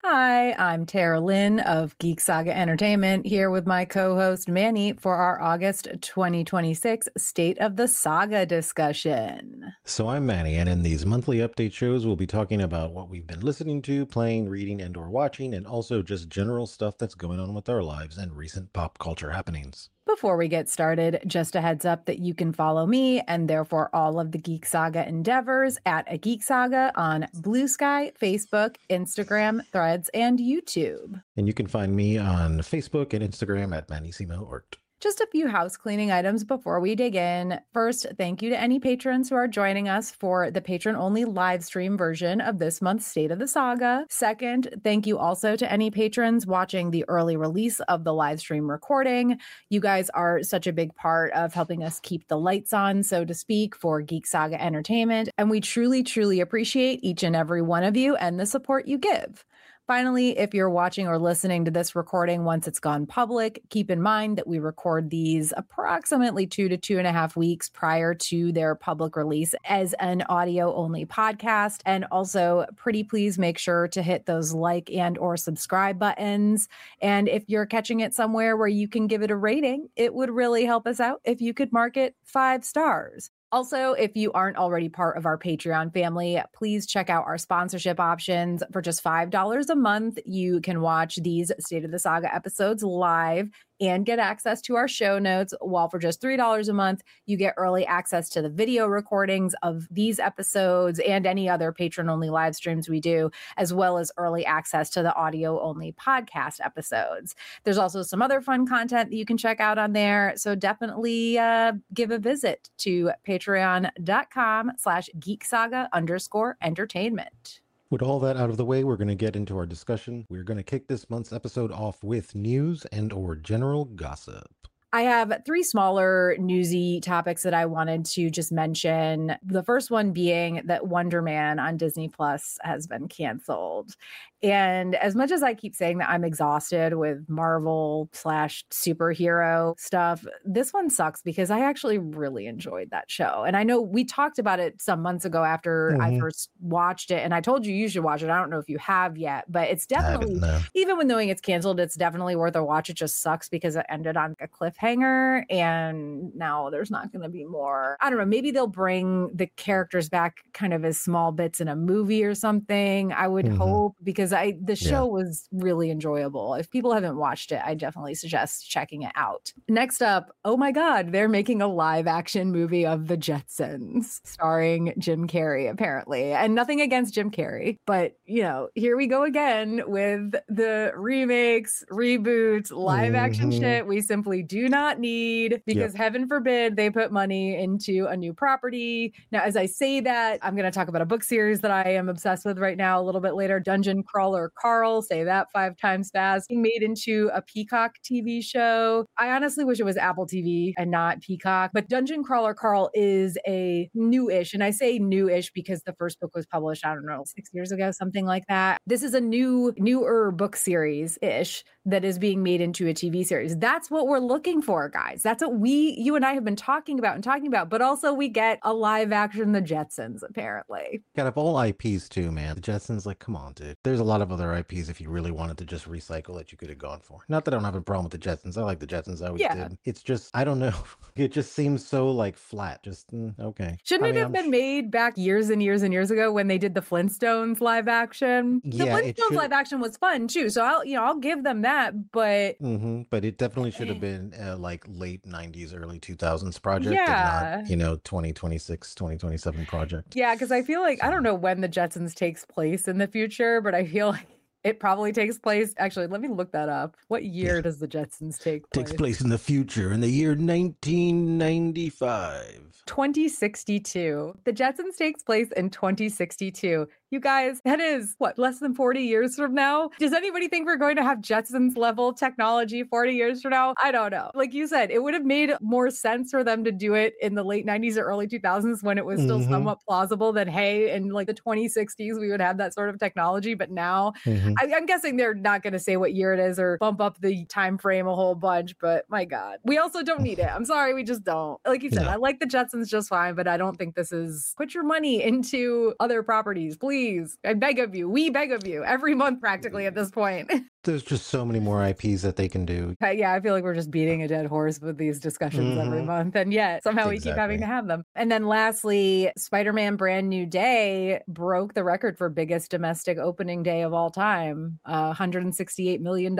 Hi, I'm Tara Lynn of Geek Saga Entertainment here with my co-host Manny for our August 2026 State of the Saga discussion. So I'm Manny, and in these monthly update shows, we'll be talking about what we've been listening to, playing, reading, and/or watching, and also just general stuff that's going on with our lives and recent pop culture happenings. Before we get started, just a heads up that you can follow me and therefore all of the Geek Saga endeavors at A Geek Saga on Blue Sky, Facebook, Instagram, Threads, and YouTube. And you can find me on Facebook and Instagram at MannySimoArt. Just a few house cleaning items before we dig in. First, thank you to any patrons who are joining us for the patron-only live stream version of this month's State of the Saga. Second, thank you also to any patrons watching the early release of the live stream recording. You guys are such a big part of helping us keep the lights on, so to speak, for Geek Saga Entertainment, and we truly, truly appreciate each and every one of you and the support you give. Finally, if you're watching or listening to this recording once it's gone public, keep in mind that we record these approximately 2 to 2.5 weeks prior to their public release as an audio-only podcast. And also, pretty please make sure to hit those like and or subscribe buttons. And if you're catching it somewhere where you can give it a rating, it would really help us out if you could mark it 5 stars. Also, if you aren't already part of our Patreon family, please check out our sponsorship options. For just $5 a month, you can watch these State of the Saga episodes live and get access to our show notes, while for just $3 a month, you get early access to the video recordings of these episodes and any other patron-only live streams we do, as well as early access to the audio-only podcast episodes. There's also some other fun content that you can check out on there, so definitely give a visit to patreon.com/geeksaga_entertainment. With all that out of the way, we're going to get into our discussion. We're going to kick this month's episode off with news and/or general gossip. I have 3 smaller newsy topics that I wanted to just mention. The first one being that Wonder Man on Disney Plus has been canceled. And as much as I keep saying that I'm exhausted with Marvel/superhero stuff, this one sucks because I actually really enjoyed that show. And I know we talked about it some months ago after I first watched it, and I told you should watch it. I don't know if you have yet, but it's definitely, even when knowing it's canceled, it's definitely worth a watch. It just sucks because it ended on a cliffhanger, and now there's not going to be more. I don't know. Maybe they'll bring the characters back kind of as small bits in a movie or something. I would hope, because the show was really enjoyable. If people haven't watched it, I definitely suggest checking it out. Next up, oh my God, they're making a live action movie of The Jetsons starring Jim Carrey, apparently. And nothing against Jim Carrey, but here we go again with the remakes, reboots, live action shit we simply do not need, because heaven forbid they put money into a new property. Now, as I say that, I'm going to talk about a book series that I am obsessed with right now a little bit later, Dungeon Crawler Carl, say that 5 times fast, being made into a Peacock TV show. I honestly wish it was Apple TV and not Peacock, but Dungeon Crawler Carl is a new-ish, and I say new-ish because the first book was published, I don't know, 6 years ago, something like that. This is a newer book series-ish that is being made into a TV series. That's what we're looking for, guys. That's what you and I have been talking about, but also we get a live action The Jetsons, apparently. Got up all IPs too, man. The Jetsons, like, come on, dude. There's a lot of other IPs if you really wanted to just recycle that you could have gone for. Not that I don't have a problem with the Jetsons. I like the Jetsons. I always did. It's just, I don't know. It just seems so like flat. Just, okay. Shouldn't it have been made back years and years and years ago when they did the Flintstones live action? The Flintstones live action was fun too. So I'll give them that, but. But it definitely should have been like late 90s, early 2000s project. And not, 2026, 2027 project. Yeah, because I feel like, I don't know when the Jetsons takes place in the future, but I feel like it probably takes place. Actually, let me look that up. What year does the Jetsons take place? Takes place in the future, in the year 1995. 2062. The Jetsons takes place in 2062. You guys, that is what, less than 40 years from now? Does anybody think we're going to have Jetsons level technology 40 years from now? I don't know. Like you said, it would have made more sense for them to do it in the late 90s or early 2000s when it was still somewhat plausible than, hey, in like the 2060s, we would have that sort of technology. But now I'm guessing they're not going to say what year it is or bump up the time frame a whole bunch. But my God, we also don't need it. I'm sorry, we just don't. Like you said, I like the Jetsons just fine, but I don't think this is, put your money into other properties, please. please. I beg of you. We beg of you every month practically at this point. There's just so many more IPs that they can do. Yeah, I feel like we're just beating a dead horse with these discussions every month. And yet somehow we keep having to have them. And then lastly, Spider-Man Brand New Day broke the record for biggest domestic opening day of all time, $168 million.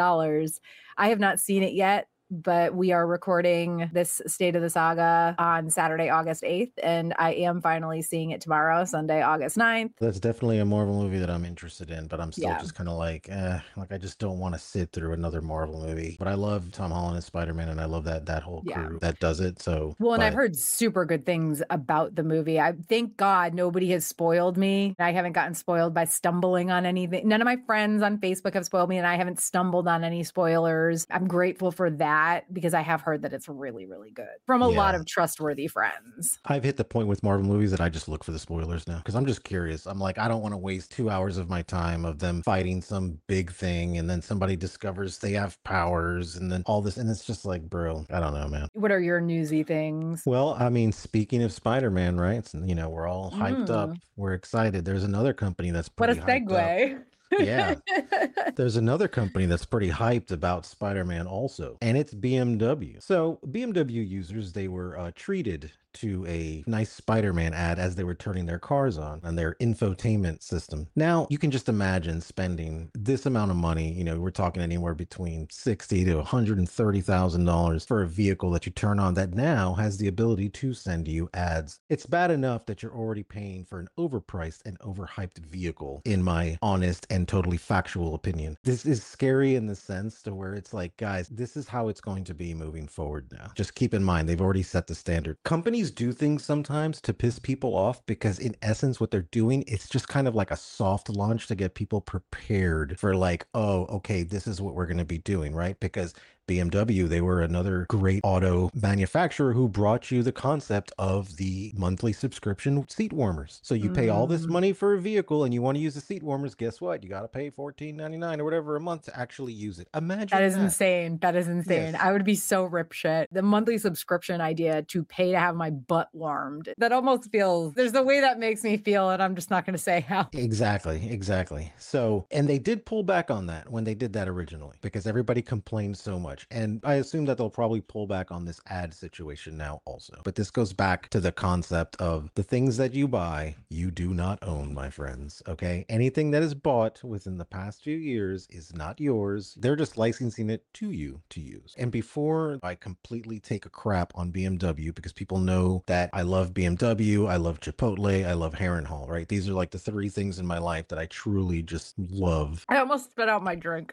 I have not seen it yet, but we are recording this State of the Saga on Saturday, August 8th, and I am finally seeing it tomorrow, Sunday, August 9th. That's definitely a Marvel movie that I'm interested in, but I'm still just kind of like I just don't want to sit through another Marvel movie. But I love Tom Holland as Spider-Man, and I love that whole crew that does it. So and I've heard super good things about the movie. I thank God nobody has spoiled me. I haven't gotten spoiled by stumbling on anything. None of my friends on Facebook have spoiled me, and I haven't stumbled on any spoilers. I'm grateful for that because I have heard that it's really, really good from a lot of trustworthy friends. I've hit the point with Marvel movies that I just look for the spoilers now because I'm just curious. I'm like, I don't want to waste 2 hours of my time of them fighting some big thing and then somebody discovers they have powers and then all this. And it's just like, bro, I don't know, man. What are your newsy things? Well, I mean, speaking of Spider-Man, right? It's, we're all hyped up. We're excited. There's another company that's pretty what a segue. Yeah. There's another company that's pretty hyped about Spider-Man also, and it's BMW. So BMW users, they were treated to a nice Spider-Man ad as they were turning their cars on their infotainment system. Now, you can just imagine spending this amount of money, we're talking anywhere between $60,000 to $130,000 for a vehicle that you turn on that now has the ability to send you ads. It's bad enough that you're already paying for an overpriced and overhyped vehicle, in my honest and totally factual opinion. This is scary in the sense to where it's like, guys, this is how it's going to be moving forward now. Just keep in mind, they've already set the standard. Companies do things sometimes to piss people off because in essence what they're doing, it's just kind of like a soft launch to get people prepared for like, oh, okay, this is what we're going to be doing, right? Because BMW, they were another great auto manufacturer who brought you the concept of the monthly subscription seat warmers. So you pay all this money for a vehicle and you want to use the seat warmers, guess what? You got to pay $14.99 or whatever a month to actually use it. Imagine that. Is insane. That is insane. Yes. I would be so rip shit. The monthly subscription idea to pay to have my butt warmed. That almost feels, there's a way that makes me feel, and I'm just not going to say how. Exactly. So, and they did pull back on that when they did that originally because everybody complained so much. And I assume that they'll probably pull back on this ad situation now also. But this goes back to the concept of the things that you buy, you do not own, my friends. Okay. Anything that is bought within the past few years is not yours. They're just licensing it to you to use. And before I completely take a crap on BMW, because people know that I love BMW, I love Chipotle, I love Harrenhal, right? These are like the three things in my life that I truly just love. I almost spit out my drink.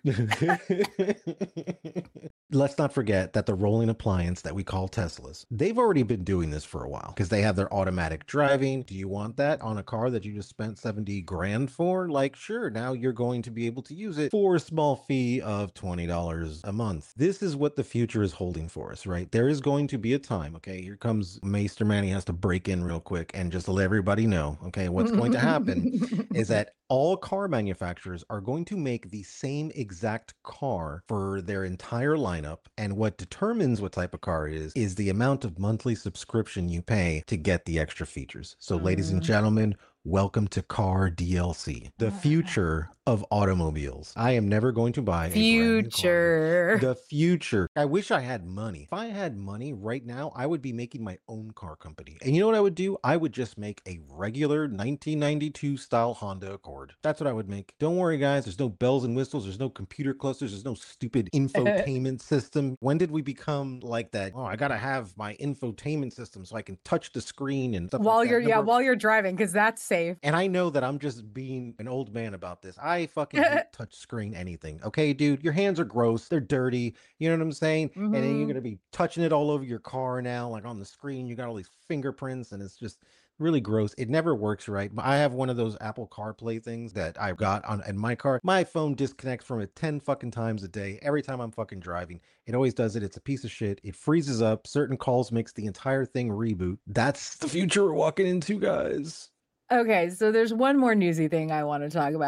Let's not forget that the rolling appliance that we call Teslas, they've already been doing this for a while because they have their automatic driving. Do you want that on a car that you just spent 70 grand for? Like, sure, now you're going to be able to use it for a small fee of $20 a month. This is what the future is holding for us, right? There is going to be a time, okay? Here comes Maester Manny has to break in real quick and just let everybody know, okay? What's going to happen is that all car manufacturers are going to make the same exact car for their entire lineup. And what determines what type of car it is the amount of monthly subscription you pay to get the extra features. So ladies and gentlemen, welcome to Car DLC, the future of automobiles. I am never going to buy a brand new car. The future. I wish I had money. If I had money right now, I would be making my own car company. And you know what I would do? I would just make a regular 1992 style Honda Accord. That's what I would make. Don't worry, guys. There's no bells and whistles. There's no computer clusters. There's no stupid infotainment system. When did we become like that? Oh, I got to have my infotainment system so I can touch the screen and stuff while like that. While you're driving, because that's safe. And I know that I'm just being an old man about this. I fucking hate touch screen anything. Okay, dude, your hands are gross. They're dirty. You know what I'm saying? And then you're going to be touching it all over your car now, like on the screen. You got all these fingerprints and it's just really gross. It never works right. I have one of those Apple CarPlay things that I've got in my car. My phone disconnects from it 10 fucking times a day. Every time I'm fucking driving, it always does it. It's a piece of shit. It freezes up. Certain calls makes the entire thing reboot. That's the future we're walking into, guys. Okay, so there's one more newsy thing I want to talk about.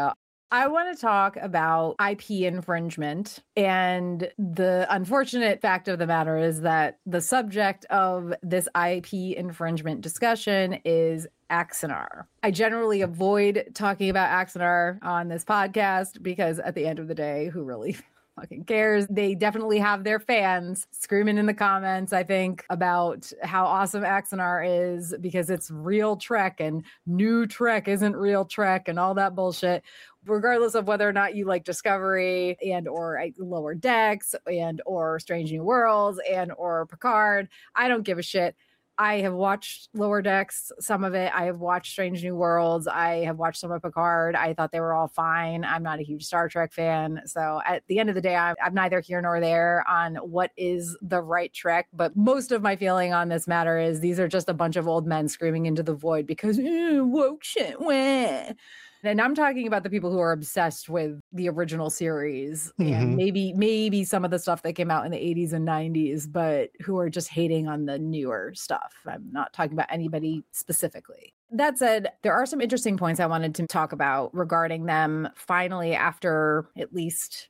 I want to talk about IP infringement. And the unfortunate fact of the matter is that the subject of this IP infringement discussion is Axanar. I generally avoid talking about Axanar on this podcast because at the end of the day, who really fucking cares? They definitely have their fans screaming in the comments, I think, about how awesome Axanar is because it's real Trek and new Trek isn't real Trek and all that bullshit. Regardless of whether or not you like Discovery and or Lower Decks and or Strange New Worlds and or Picard, I don't give a shit. I have watched Lower Decks, some of it. I have watched Strange New Worlds. I have watched some of Picard. I thought they were all fine. I'm not a huge Star Trek fan. So at the end of the day, I'm neither here nor there on what is the right Trek. But most of my feeling on this matter is these are just a bunch of old men screaming into the void because woke shit, wah. And I'm talking about the people who are obsessed with the original series and maybe some of the stuff that came out in the 80s and 90s, but who are just hating on the newer stuff. I'm not talking about anybody specifically. That said, there are some interesting points I wanted to talk about regarding them finally after at least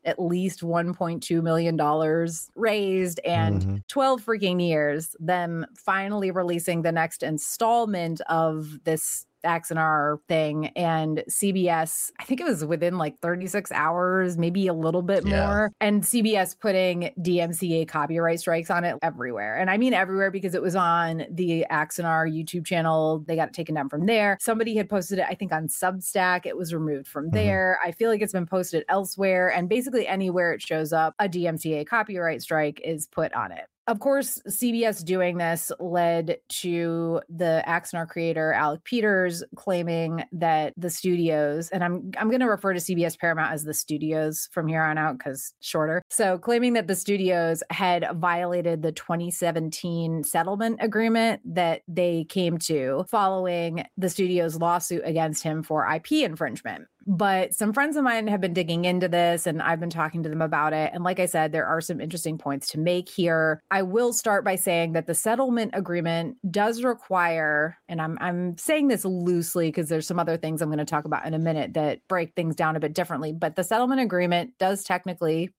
$1.2 million raised and 12 freaking years, them finally releasing the next installment of this Axanar thing, and CBS, I think it was within like 36 hours, maybe a little bit more, and CBS putting DMCA copyright strikes on it everywhere. And I mean everywhere because it was on the Axanar YouTube channel. They got it taken down from there. Somebody had posted it, I think, on Substack. It was removed from there. I feel like it's been posted elsewhere, and basically anywhere it shows up, a DMCA copyright strike is put on it. Of course, CBS doing this led to the Axanar creator, Alec Peters, claiming that the studios, and I'm going to refer to CBS Paramount as the studios from here on out because shorter. So claiming that the studios had violated the 2017 settlement agreement that they came to following the studio's lawsuit against him for IP infringement. But some friends of mine have been digging into this and I've been talking to them about it. And like I said, there are some interesting points to make here. I will start by saying that the settlement agreement does require, and I'm saying this loosely because there's some other things I'm going to talk about in a minute that break things down a bit differently, but the settlement agreement does technically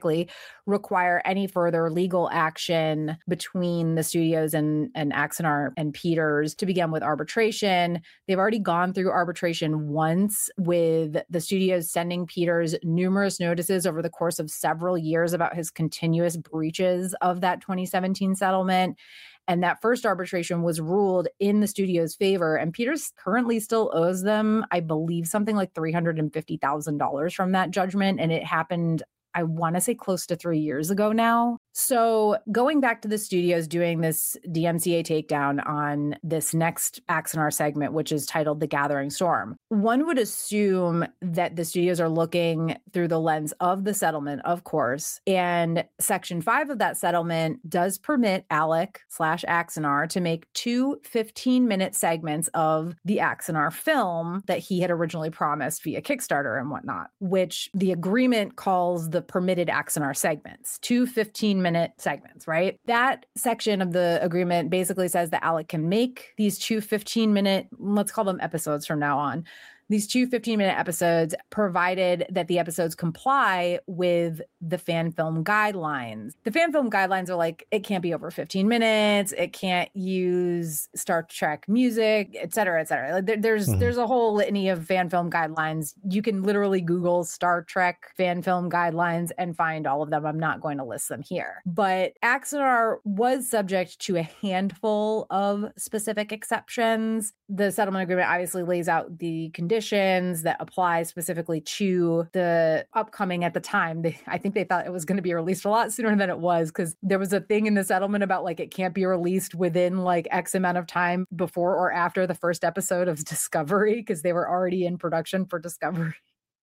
require any further legal action between the studios and Axanar and Peters to begin with arbitration. They've already gone through arbitration once with the studios sending Peters numerous notices over the course of several years about his continuous breaches of that 2017 settlement. And that first arbitration was ruled in the studio's favor. And Peters currently still owes them, I believe, something like $350,000 from that judgment. And it happened, I want to say, close to 3 years ago now. So going back to the studios doing this DMCA takedown on this next Axanar segment, which is titled The Gathering Storm, one would assume that the studios are looking through the lens of the settlement, of course. And Section 5 of that settlement does permit Alec/Axanar to make 2 15-minute segments of the Axanar film that he had originally promised via Kickstarter and whatnot, which the agreement calls the permitted Axanar segments, 2 15-minute segments, right? That section of the agreement basically says that Alec can make these 2 15-minute, let's call them episodes from now on, these 2 15-minute episodes, provided that the episodes comply with the fan film guidelines. The fan film guidelines are like, it can't be over 15 minutes, it can't use Star Trek music, et cetera, et cetera. Like there's a whole litany of fan film guidelines. You can literally Google Star Trek fan film guidelines and find all of them. I'm not going to list them here. But Axanar was subject to a handful of specific exceptions. The settlement agreement obviously lays out the conditions that apply specifically to the upcoming, at the time, I think they thought it was going to be released a lot sooner than it was, because there was a thing in the settlement about like it can't be released within like X amount of time before or after the first episode of Discovery, because they were already in production for Discovery.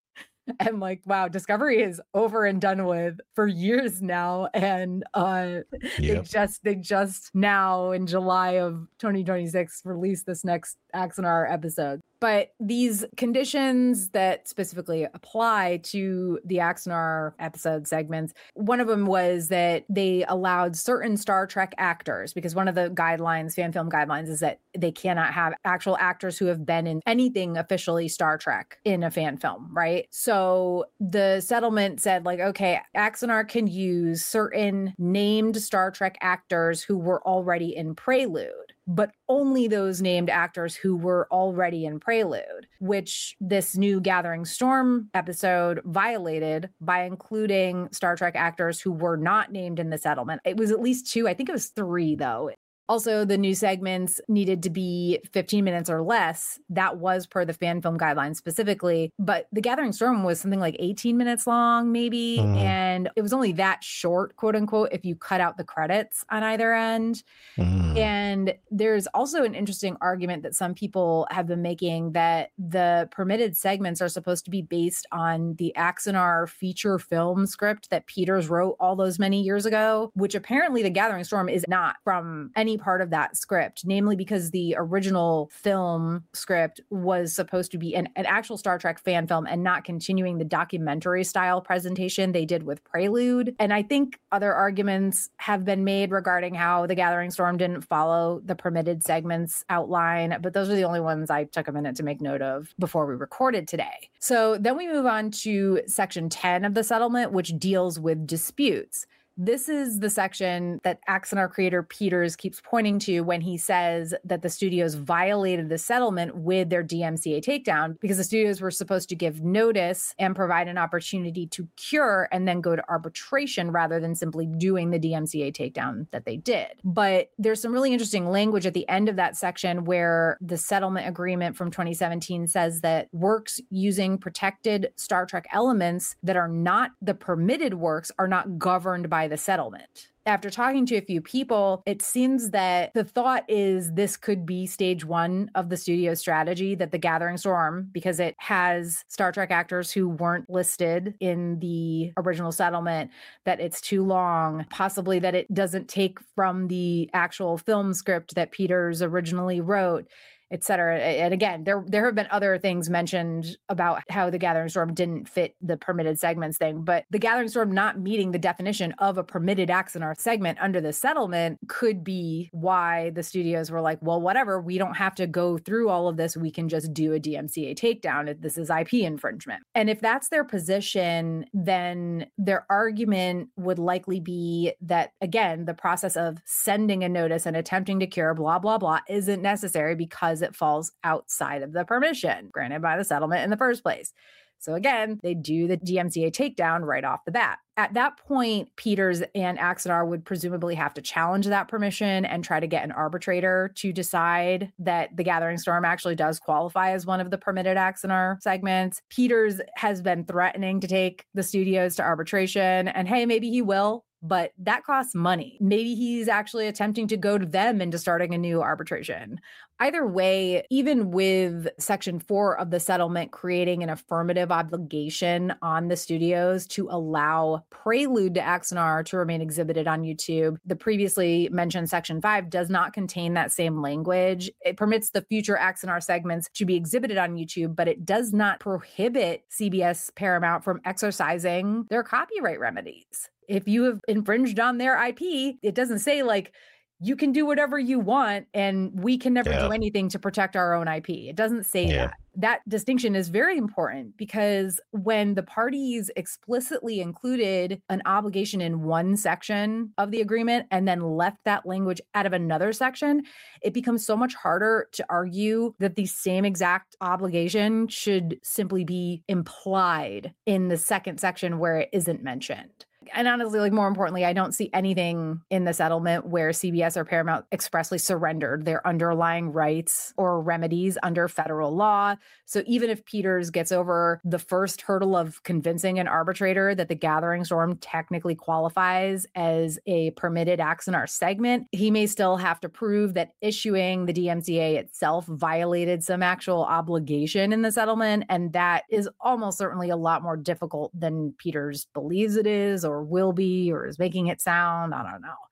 And like, wow, Discovery is over and done with for years now. And they just now in July of 2026 released this next Axanar episode. But these conditions that specifically apply to the Axanar episode segments, one of them was that they allowed certain Star Trek actors, because one of the guidelines, fan film guidelines, is that they cannot have actual actors who have been in anything officially Star Trek in a fan film, right? So the settlement said, like, okay, Axanar can use certain named Star Trek actors who were already in Prelude, but only those named actors who were already in Prelude, which this new Gathering Storm episode violated by including Star Trek actors who were not named in the settlement. It was at least 2, I think it was 3 though. Also, the new segments needed to be 15 minutes or less. That was per the fan film guidelines specifically. But The Gathering Storm was something like 18 minutes long, maybe. And it was only that short, quote unquote, if you cut out the credits on either end. And there's also an interesting argument that some people have been making that the permitted segments are supposed to be based on the Axanar feature film script that Peters wrote all those many years ago, which apparently The Gathering Storm is not from any part of that script, namely because the original film script was supposed to be an actual Star Trek fan film and not continuing the documentary style presentation they did with Prelude. And I think other arguments have been made regarding how The Gathering Storm didn't follow the permitted segments outline, but those are the only ones I took a minute to make note of before we recorded today. So then we move on to section 10 of the settlement, which deals with disputes. This is the section that Axanar creator Peters keeps pointing to when he says that the studios violated the settlement with their DMCA takedown, because the studios were supposed to give notice and provide an opportunity to cure and then go to arbitration rather than simply doing the DMCA takedown that they did. But there's some really interesting language at the end of that section where the settlement agreement from 2017 says that works using protected Star Trek elements that are not the permitted works are not governed by the settlement. After talking to a few people, it seems that the thought is this could be stage 1 of the studio strategy, that The Gathering Storm, because it has Star Trek actors who weren't listed in the original settlement, that it's too long, possibly that it doesn't take from the actual film script that Peters originally wrote, et cetera. And again, there have been other things mentioned about how The Gathering Storm didn't fit the permitted segments thing, but The Gathering Storm not meeting the definition of a permitted Axanar segment under the settlement could be why the studios were like, well, whatever, we don't have to go through all of this. We can just do a DMCA takedown. This is IP infringement. And if that's their position, then their argument would likely be that, again, the process of sending a notice and attempting to cure, blah, blah, blah, isn't necessary because it falls outside of the permission granted by the settlement in the first place. So again, they do the DMCA takedown right off the bat. At that point, Peters and Axanar would presumably have to challenge that permission and try to get an arbitrator to decide that The Gathering Storm actually does qualify as one of the permitted Axanar segments. Peters has been threatening to take the studios to arbitration, and hey, maybe he will, but that costs money. Maybe he's actually attempting to go to them into starting a new arbitration. Either way, even with Section 4 of the settlement creating an affirmative obligation on the studios to allow Prelude to Axanar to remain exhibited on YouTube, the previously mentioned Section 5 does not contain that same language. It permits the future Axanar segments to be exhibited on YouTube, but it does not prohibit CBS Paramount from exercising their copyright remedies. If you have infringed on their IP, it doesn't say like, you can do whatever you want and we can never do anything to protect our own IP. It doesn't say that. That distinction is very important because when the parties explicitly included an obligation in one section of the agreement and then left that language out of another section, it becomes so much harder to argue that the same exact obligation should simply be implied in the second section where it isn't mentioned. And honestly, like more importantly, I don't see anything in the settlement where CBS or Paramount expressly surrendered their underlying rights or remedies under federal law. So even if Peters gets over the first hurdle of convincing an arbitrator that The Gathering Storm technically qualifies as a permitted Axanar segment, he may still have to prove that issuing the DMCA itself violated some actual obligation in the settlement. And that is almost certainly a lot more difficult than Peters believes it is or will be or is making it sound. I don't know.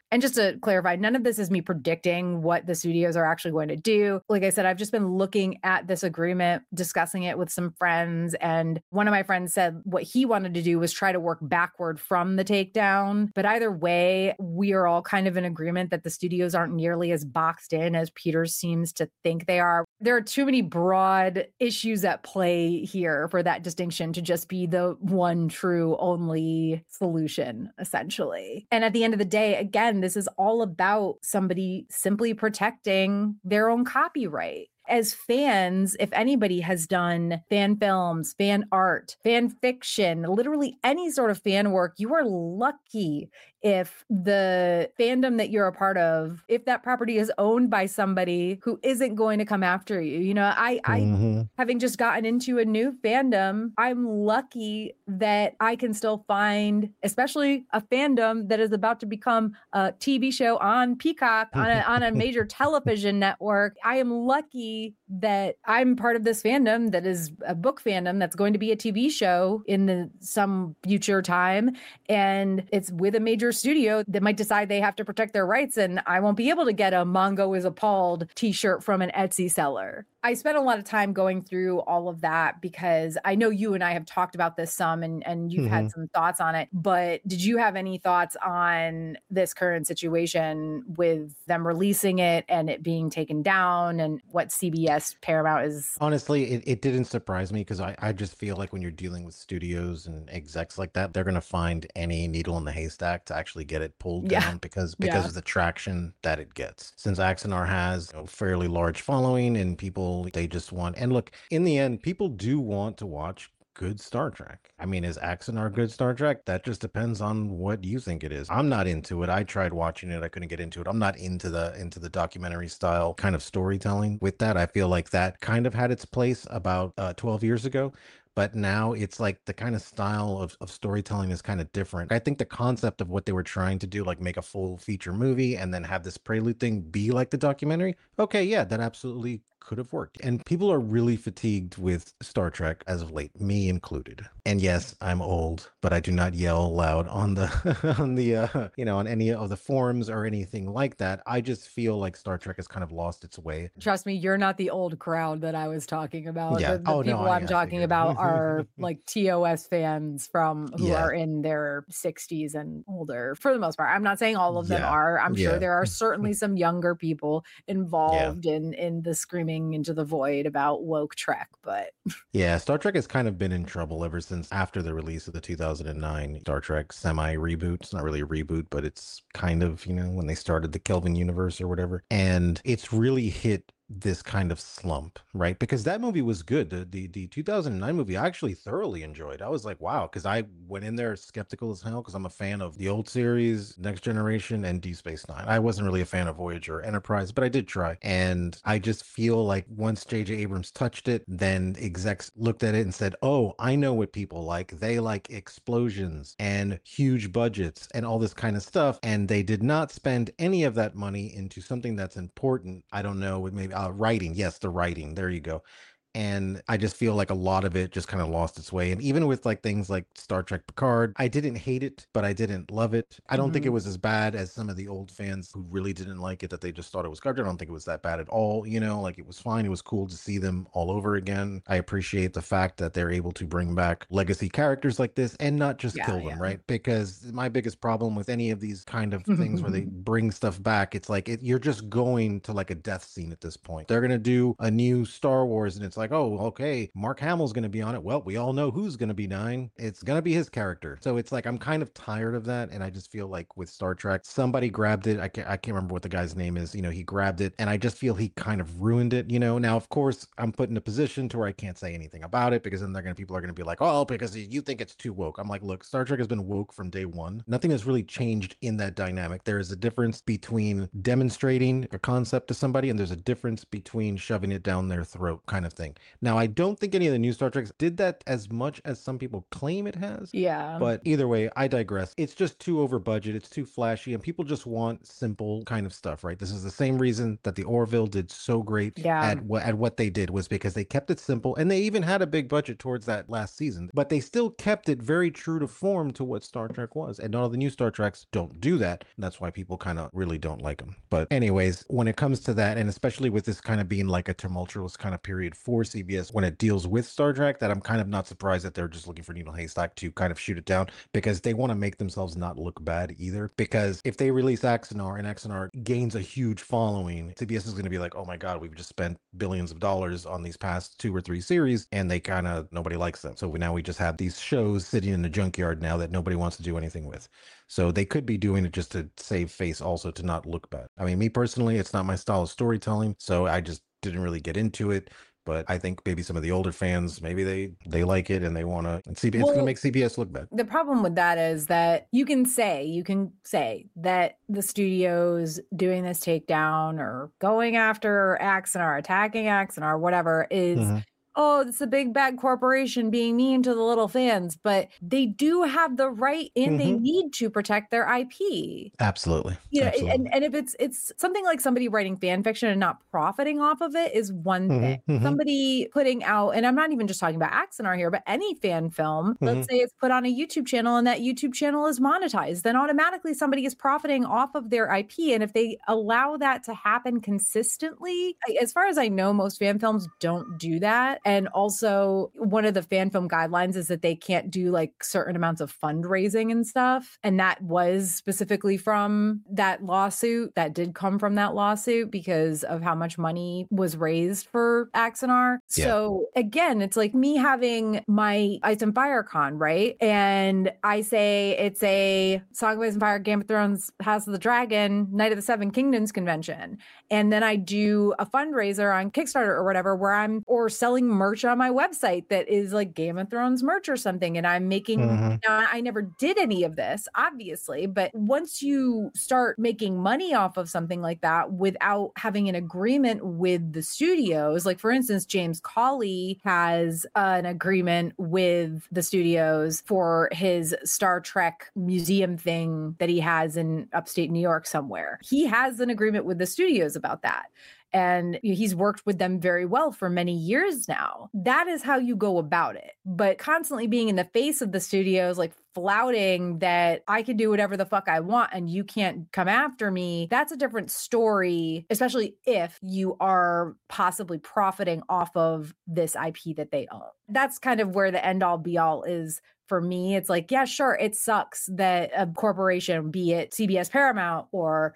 And just to clarify, none of this is me predicting what the studios are actually going to do. Like I said, I've just been looking at this agreement, discussing it with some friends. And one of my friends said what he wanted to do was try to work backward from the takedown. But either way, we are all kind of in agreement that the studios aren't nearly as boxed in as Peters seems to think they are. There are too many broad issues at play here for that distinction to just be the one true only solution, essentially. And at the end of the day, again, this is all about somebody simply protecting their own copyright. As fans, if anybody has done fan films, fan art, fan fiction, literally any sort of fan work, you are lucky if the fandom that you're a part of, if that property is owned by somebody who isn't going to come after you. You know, I having just gotten into a new fandom, I'm lucky that I can still find, especially a fandom that is about to become a TV show on Peacock, on a major television network. I am lucky that I'm part of this fandom that is a book fandom that's going to be a TV show in some future time. And it's with a major studio that might decide they have to protect their rights. And I won't be able to get a Mongo is appalled t-shirt from an Etsy seller. I spent a lot of time going through all of that because I know you and I have talked about this some and you've had some thoughts on it. But did you have any thoughts on this current situation with them releasing it and it being taken down and what CBS Paramount is? Honestly, it didn't surprise me because I just feel like when you're dealing with studios and execs like that, they're going to find any needle in the haystack to actually get it pulled down because of the traction that it gets. Since Axanar has a fairly large following and people, they just want, and look, in the end, people do want to watch good Star Trek. I mean, is Axanar good Star Trek? That just depends on what you think it is. I'm not into it. I tried watching it. I couldn't get into it. I'm not into the documentary style kind of storytelling. With that, I feel like that kind of had its place about 12 years ago. But now it's like the kind of style of storytelling is kind of different. I think the concept of what they were trying to do, like make a full feature movie and then have this prelude thing be like the documentary. Okay, yeah, that absolutely could have worked. And people are really fatigued with Star Trek as of late, me included. And yes, I'm old, but I do not yell loud on the on any of the forums or anything like that. I just feel like Star Trek has kind of lost its way. Trust me, you're not the old crowd that I was talking about. Yeah. The people I'm talking about are like TOS fans who are in their 60s and older for the most part. I'm not saying all of them are. I'm sure there are certainly some younger people involved in the screaming into the void about woke Trek, but yeah, Star Trek has kind of been in trouble ever since after the release of the 2009 Star Trek semi-reboot. It's not really a reboot, but it's kind of, when they started the Kelvin universe or whatever. And it's really hit this kind of slump, right? Because that movie was good. The 2009 movie I actually thoroughly enjoyed. I was like, wow, because I went in there skeptical as hell because I'm a fan of the old series, Next Generation, and Deep Space Nine. I wasn't really a fan of Voyager or Enterprise, but I did try. And I just feel like once J.J. Abrams touched it, then execs looked at it and said, oh, I know what people like. They like explosions and huge budgets and all this kind of stuff. And they did not spend any of that money into something that's important. I don't know, maybe writing. Yes, the writing. There you go. And I just feel like a lot of it just kind of lost its way. And even with like things like Star Trek Picard, I didn't hate it, but I didn't love it. I don't think it was as bad as some of the old fans who really didn't like it, that they just thought it was garbage. I don't think it was that bad at all. Like it was fine. It was cool to see them all over again. I appreciate the fact that they're able to bring back legacy characters like this and not just kill them, right? Because my biggest problem with any of these kind of things where they bring stuff back, it's like you're just going to like a death scene at this point. They're going to do a new Star Wars and it's like, oh, okay, Mark Hamill's going to be on it. Well, we all know who's going to be dying. It's going to be his character. So it's like, I'm kind of tired of that. And I just feel like with Star Trek, somebody grabbed it. I can't remember what the guy's name is. He grabbed it and I just feel he kind of ruined it, Now, of course, I'm put in a position to where I can't say anything about it because then people are going to be like, oh, because you think it's too woke. I'm like, look, Star Trek has been woke from day one. Nothing has really changed in that dynamic. There is a difference between demonstrating a concept to somebody and there's a difference between shoving it down their throat kind of thing. Now, I don't think any of the new Star Treks did that as much as some people claim it has. Yeah. But either way, I digress. It's just too over budget. It's too flashy, and people just want simple kind of stuff, right? This is the same reason that the Orville did so great at what they did, was because they kept it simple, and they even had a big budget towards that last season, but they still kept it very true to form to what Star Trek was. And all the new Star Treks don't do that. That's why people kind of really don't like them. But anyways, when it comes to that, and especially with this kind of being like a tumultuous kind of period for CBS when it deals with Star Trek, that I'm kind of not surprised that they're just looking for Needle Haystack to kind of shoot it down, because they want to make themselves not look bad either. Because if they release Axanar and Axanar gains a huge following, CBS is going to be like, oh my God, we've just spent billions of dollars on these past 2 or 3 series, and they kind of, nobody likes them. So now we just have these shows sitting in the junkyard now that nobody wants to do anything with. So they could be doing it just to save face, also to not look bad. I mean, me personally, it's not my style of storytelling, so I just didn't really get into it. But I think maybe some of the older fans, maybe they like it and they want to. It's going to make CBS look bad. The problem with that is that you can say that the studio's doing this takedown or going after Axanar, attacking Axanar, whatever, is oh, it's a big bad corporation being mean to the little fans, but they do have the right and they need to protect their IP. Absolutely. You know, absolutely. And if it's something like somebody writing fan fiction and not profiting off of it is one thing. Somebody putting out, and I'm not even just talking about Axanar here, but any fan film, let's say it's put on a YouTube channel and that YouTube channel is monetized, then automatically somebody is profiting off of their IP. And if they allow that to happen consistently, as far as I know, most fan films don't do that. And also, one of the fan film guidelines is that they can't do like certain amounts of fundraising and stuff. And that was specifically from that lawsuit. That did come from that lawsuit because of how much money was raised for Axanar. Yeah. So again, it's like me having my Ice and Fire Con, right? And I say it's a Song of Ice and Fire, Game of Thrones, House of the Dragon, Night of the Seven Kingdoms convention. And then I do a fundraiser on Kickstarter or whatever, where I'm selling merch on my website that is like Game of Thrones merch or something. And I'm making, I never did any of this, obviously, but once you start making money off of something like that without having an agreement with the studios, like for instance, James Cawley has an agreement with the studios for his Star Trek museum thing that he has in upstate New York somewhere. He has an agreement with the studios about that. And he's worked with them very well for many years now. That is how you go about it. But constantly being in the face of the studios, like flouting that I can do whatever the fuck I want and you can't come after me, that's a different story, especially if you are possibly profiting off of this IP that they own. That's kind of where the end all be all is. For me, it's like, yeah, sure, it sucks that a corporation, be it CBS Paramount or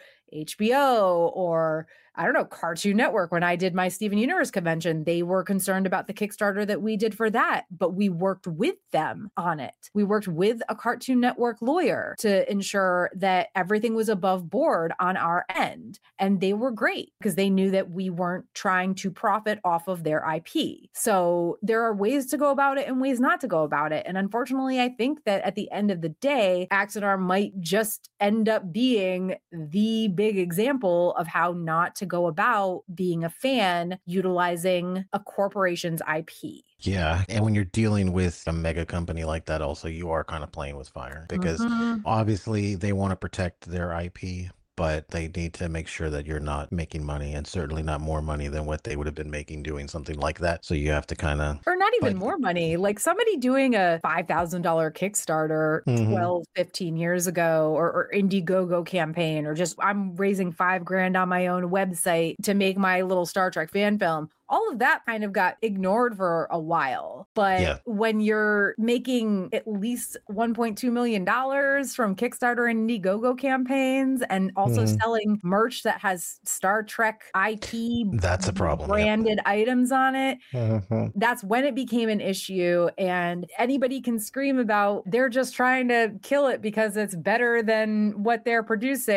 HBO or I don't know, Cartoon Network, when I did my Steven Universe convention, they were concerned about the Kickstarter that we did for that, but we worked with them on it. We worked with a Cartoon Network lawyer to ensure that everything was above board on our end. And they were great because they knew that we weren't trying to profit off of their IP. So there are ways to go about it and ways not to go about it. And unfortunately, I think that at the end of the day, Axanar might just end up being the big example of how not to go about being a fan utilizing a corporation's IP. Yeah. And when you're dealing with a mega company like that, also, you are kind of playing with fire because obviously they want to protect their IP, but they need to make sure that you're not making money and certainly not more money than what they would have been making doing something like that. So you have to kind of... Or not even more money. Like somebody doing a $5,000 Kickstarter 12, 15 years ago or Indiegogo campaign, or just I'm raising $5,000 on my own website to make my little Star Trek fan film. All of that kind of got ignored for a while. But when you're making at least $1.2 million from Kickstarter and Indiegogo campaigns and also selling merch that has Star Trek IP, that's a problem. Branded items on it. That's when it became an issue. And anybody can scream about they're just trying to kill it because it's better than what they're producing.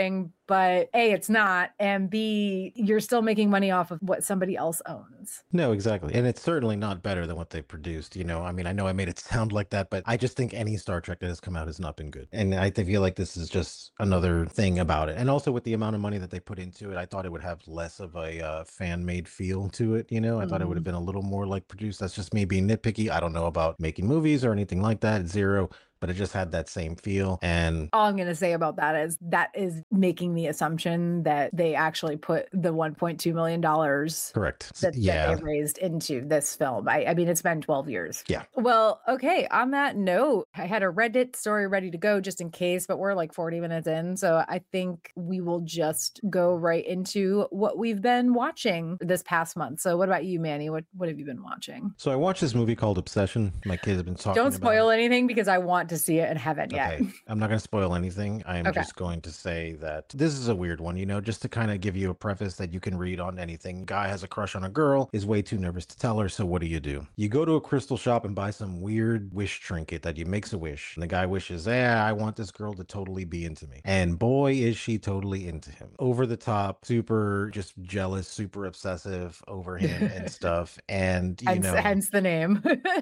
but A, it's not, and B, you're still making money off of what somebody else owns. No, exactly. And it's certainly not better than what they produced. I mean, I know I made it sound like that, but I just think any Star Trek that has come out has not been good. And I feel like this is just another thing about it. And also with the amount of money that they put into it, I thought it would have less of a fan made feel to it. I thought it would have been a little more like produced. That's just me being nitpicky. I don't know about making movies or anything like that. Zero. But it just had that same feel. And all I'm going to say about that is making the assumption that they actually put the $1.2 million correct that they raised into this film. I mean, it's been 12 years. Yeah. Well, okay. On that note, I had a Reddit story ready to go just in case, but we're like 40 minutes in. So I think we will just go right into what we've been watching this past month. So what about you, Manny? What have you been watching? So I watched this movie called Obsession. My kids have been talking about it. Don't spoil anything because I want to see it and haven't yet. Okay. I'm not going to spoil anything. I'm just going to say that this is a weird one, just to kind of give you a preface that you can read on anything. Guy has a crush on a girl, is way too nervous to tell her. So what do? You go to a crystal shop and buy some weird wish trinket that you makes a wish. And the guy wishes, I want this girl to totally be into me. And boy, is she totally into him. Over the top, super just jealous, super obsessive over him and stuff. And, hence the name.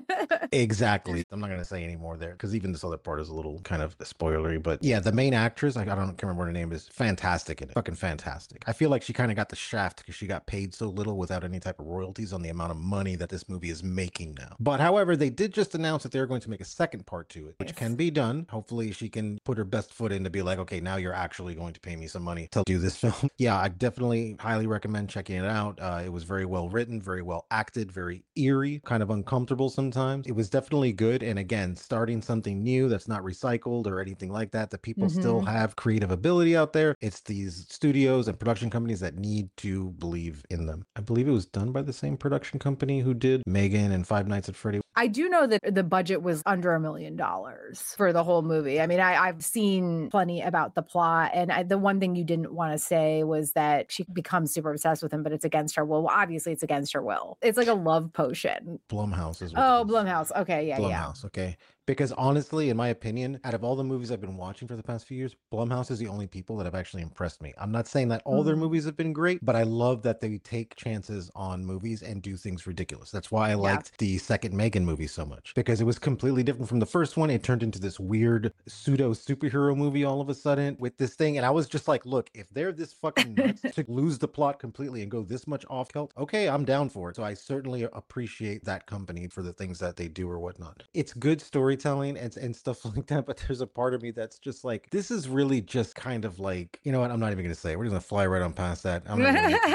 Exactly. I'm not going to say any more there because even this other part is a little kind of spoilery, but yeah, the main actress, can't remember what her name is, fantastic in it, fucking fantastic. I feel like she kind of got the shaft because she got paid so little without any type of royalties on the amount of money that this movie is making now. But however, they did just announce that they're going to make a second part to it, which can be done. Hopefully she can put her best foot in to be like, okay, now you're actually going to pay me some money to do this film. Yeah, I definitely highly recommend checking it out. It was very well written, very well acted, very eerie, kind of uncomfortable sometimes. It was definitely good. And again, starting something new that's not recycled or anything like that, that people still have creative ability out there. It's these studios and production companies that need to believe in them. I believe it was done by the same production company who did Megan and Five Nights at Freddy. I do know that the budget was under $1 million for the whole movie. I mean, I've seen plenty about the plot, and the one thing you didn't want to say was that she becomes super obsessed with him, but it's against her will. Well, obviously, it's against her will. It's like a love potion. Blumhouse is. Blumhouse. Okay, yeah, Blumhouse, okay. Because honestly, in my opinion, out of all the movies I've been watching for the past few years, Blumhouse is the only people that have actually impressed me. I'm not saying that all their movies have been great, but I love that they take chances on movies and do things ridiculous. That's why I liked the second Megan movie so much, because it was completely different from the first one. It turned into this weird pseudo superhero movie all of a sudden with this thing. And I was just like, look, if they're this fucking nuts to lose the plot completely and go this much off kilt, okay, I'm down for it. So I certainly appreciate that company for the things that they do or whatnot. It's good storytelling and stuff like that, but there's a part of me that's just like, this is really just kind of like, you know what, I'm not even gonna say it. We're just gonna fly right on past that. I'm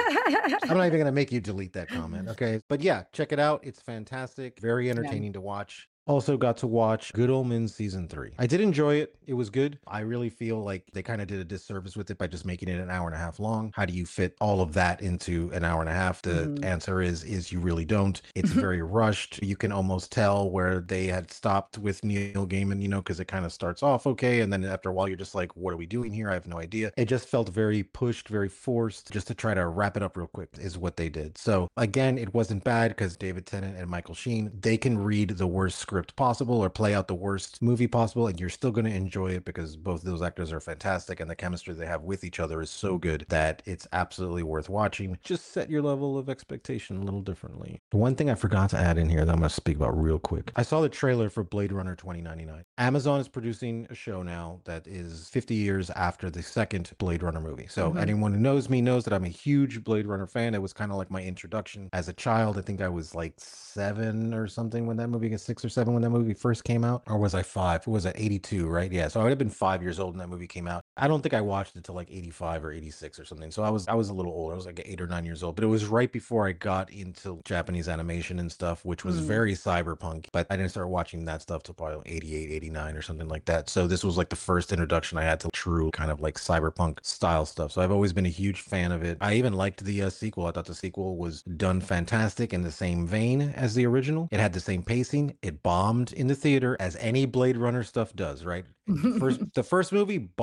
not even gonna make you delete that comment, okay? But yeah, check it out. It's fantastic, very entertaining to watch. Also got to watch Good Omens season 3. I did enjoy it. It was good. I really feel like they kind of did a disservice with it by just making it an hour and a half long. How do you fit all of that into an hour and a half? The answer is you really don't. It's very rushed. You can almost tell where they had stopped with Neil Gaiman, because it kind of starts off okay. And then after a while, you're just like, what are we doing here? I have no idea. It just felt very pushed, very forced, just to try to wrap it up real quick is what they did. So again, it wasn't bad because David Tennant and Michael Sheen, they can read the worst script possible or play out the worst movie possible, and you're still going to enjoy it because both of those actors are fantastic and the chemistry they have with each other is so good that it's absolutely worth watching. Just set your level of expectation a little differently. The one thing I forgot to add in here that I'm going to speak about real quick, I saw the trailer for Blade Runner 2099. Amazon is producing a show now that is 50 years after the second Blade Runner movie. So anyone who knows me knows that I'm a huge Blade Runner fan. It was kind of like my introduction as a child. I think I was like 7 or something when that movie, 6 or 7 when that movie first came out, or was I 5? It was at 82, right? Yeah, so I would have been 5 years old when that movie came out. I don't think I watched it till like 85 or 86 or something. So I was a little older. I was like 8 or 9 years old, but it was right before I got into Japanese animation and stuff, which was very cyberpunk. But I didn't start watching that stuff till probably like 88, 89 or something like that. So this was like the first introduction I had to true kind of like cyberpunk style stuff. So I've always been a huge fan of it. I even liked the sequel. I thought the sequel was done fantastic in the same vein as the original. It had the same pacing. It bombed in the theater as any Blade Runner stuff does, right? The first movie bombed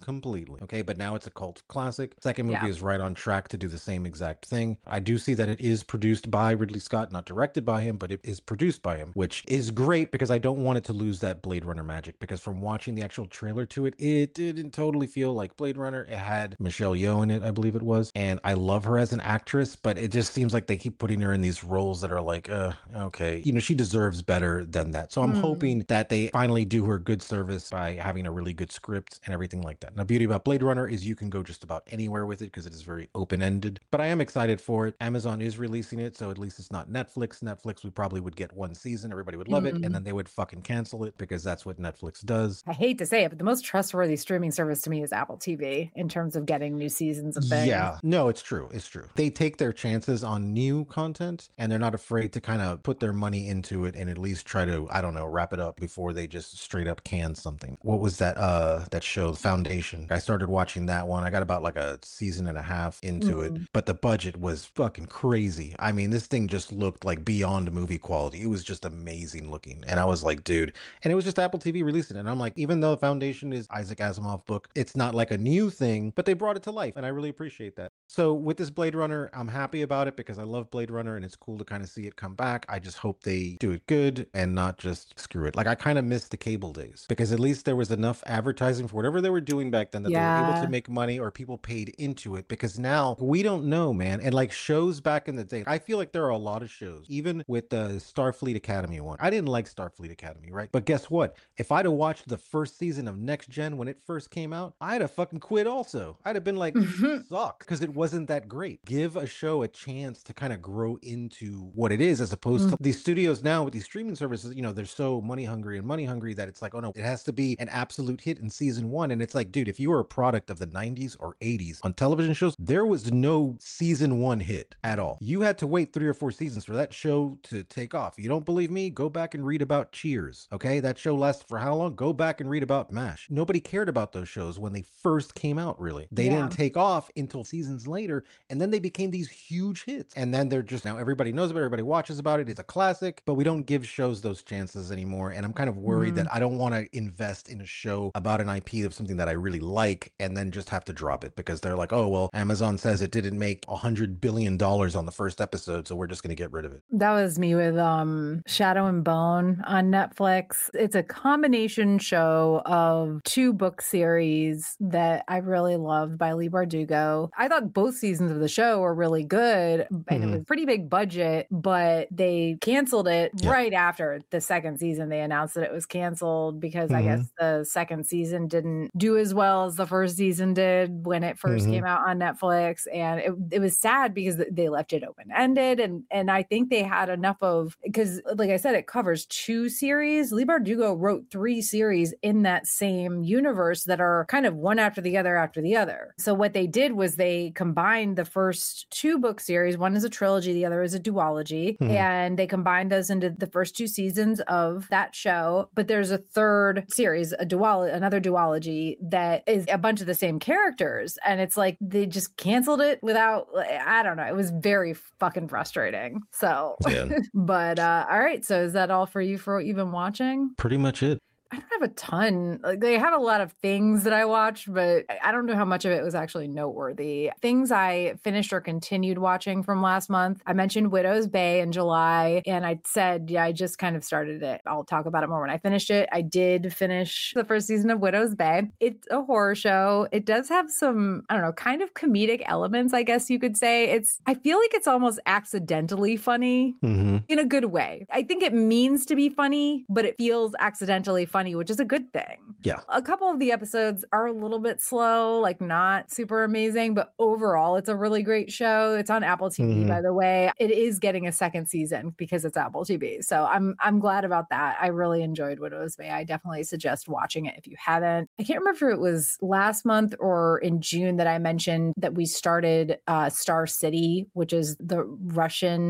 completely. Okay, but now it's a cult classic. Second movie Yeah. is right on track to do the same exact thing. I do see that it is produced by Ridley Scott, not directed by him, but it is produced by him, which is great because I don't want it to lose that Blade Runner magic. Because from watching the actual trailer to it, it didn't totally feel like Blade Runner. It had Michelle Yeoh in it, I believe it was, and I love her as an actress, but it just seems like they keep putting her in these roles that are like, okay, you know, she deserves better than that. So I'm hoping that they finally do her good service by having a really good script and everything like that. Now, the beauty about Blade Runner is you can go just about anywhere with it because it is very open-ended, but I am excited for it. Amazon is releasing it, so at least it's not Netflix. Netflix, we probably would get one season, everybody would love it, and then they would fucking cancel it because that's what Netflix does. I hate to say it, but the most trustworthy streaming service to me is Apple TV in terms of getting new seasons of things. Yeah, no, it's true. It's true. They take their chances on new content and they're not afraid to kind of put their money into it and at least try to, I don't know, wrap it up before they just straight up can something. What was that that show, Foundation? I started watching that one. I got about like a season and a half into it, but the budget was fucking crazy. I mean, this thing just looked like beyond movie quality. It was just amazing looking. And I was like, dude, and it was just Apple TV releasing it. And I'm like, even though Foundation is Isaac Asimov book, it's not like a new thing, but they brought it to life. And I really appreciate that. So with this Blade Runner, I'm happy about it because I love Blade Runner and it's cool to kind of see it come back. I just hope they do it good and not just screw it. Like I kind of miss the cable days because at least there was enough advertising for whatever they were doing back then that they were able to make money or people paid into it, because now we don't know, man. And like shows back in the day, I feel like there are a lot of shows, even with the Starfleet Academy one. I didn't like Starfleet Academy, right? But guess what? If I'd have watched the first season of Next Gen when it first came out, I'd have fucking quit also. I'd have been like, suck, because it wasn't that great. Give a show a chance to kind of grow into what it is, as opposed to these studios now with these streaming services, you know, they're so money hungry that it's like, oh no, it has to be an absolute hit in season one. And it's like, dude, if you were a product of the 90s or 80s on television shows, there was no season one hit at all. You had to wait 3 or 4 seasons for that show to take off. You don't believe me? Go back and read about Cheers. Okay, that show lasted for how long? Go back and read about MASH. Nobody cared about those shows when they first came out, really. They didn't take off until seasons later, and then they became these huge hits. And then they're just, now everybody knows about it, everybody watches about it, it's a classic, but we don't give shows those chances anymore. And I'm kind of worried that I don't want to invest in a show about an IP of something that I really like and then just have to drop it because they're like, oh, well, Amazon says it didn't make $100 billion on the first episode, so we're just going to get rid of it. That was me with Shadow and Bone on Netflix. It's a combination show of 2 book series that I really loved by Leigh Bardugo. I thought both seasons of the show were really good, and it was a pretty big budget, but they canceled it right after the second season. They announced that it was canceled because I guess the second season didn't do as well as the first season did when it first came out on Netflix. And it was sad because they left it open-ended. And I think they had enough of, because like I said, it covers 2 series. Leigh Bardugo wrote 3 series in that same universe that are kind of one after the other after the other. So what they did was they combined the first 2 book series. One is a trilogy, the other is a duology. And they combined those into the first 2 seasons of that show. But there's a third series, another duology that is a bunch of the same characters. And it's like they just canceled it without, I don't know. It was very fucking frustrating. So, but all right. So is that all for you for what you've been watching? Pretty much it. I don't have a ton. Like, they have a lot of things that I watched, but I don't know how much of it was actually noteworthy. Things I finished or continued watching from last month. I mentioned Widow's Bay in July, and I said, I just kind of started it. I'll talk about it more when I finish it. I did finish the first season of Widow's Bay. It's a horror show. It does have some, I don't know, kind of comedic elements, I guess you could say. I feel like it's almost accidentally funny in a good way. I think it means to be funny, but it feels accidentally funny, which is a good thing. Yeah. A couple of the episodes are a little bit slow, like not super amazing, but overall it's a really great show. It's on Apple TV, by the way. It is getting a second season because it's Apple TV. So I'm glad about that. I really enjoyed Widow's Bay. I definitely suggest watching it if you haven't. I can't remember if it was last month or in June that I mentioned that we started Star City, which is the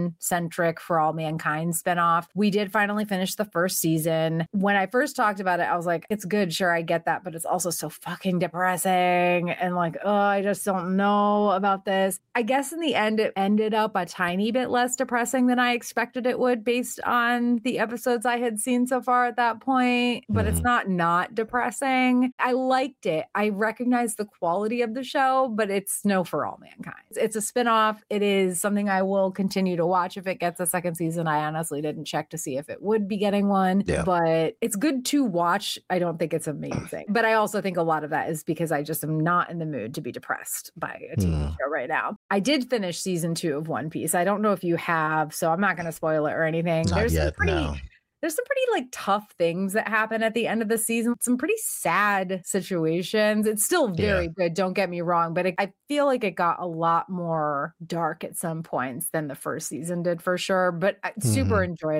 Russian-centric For All Mankind spinoff. We did finally finish the first season. When I first talked about it, I I was like, it's good. Sure, I get that. But it's also so fucking depressing. And like, oh, I just don't know about this. I guess in the end, it ended up a tiny bit less depressing than I expected it would based on the episodes I had seen so far at that point. But it's not depressing. I liked it. I recognize the quality of the show, but it's no For All Mankind. It's a spinoff. It is something I will continue to watch if it gets a second season. I honestly didn't check to see if it would be getting one, but it's good to watch. I don't think it's amazing, but I also think a lot of that is because I just am not in the mood to be depressed by a TV show right now. I did finish season 2 of One Piece. I don't know if you have, so I'm not going to spoil it or anything. Not yet, There's some pretty like tough things that happen at the end of the season, some pretty sad situations. It's still very good, don't get me wrong, but I feel like it got a lot more dark at some points than the first season did for sure. But I super enjoyed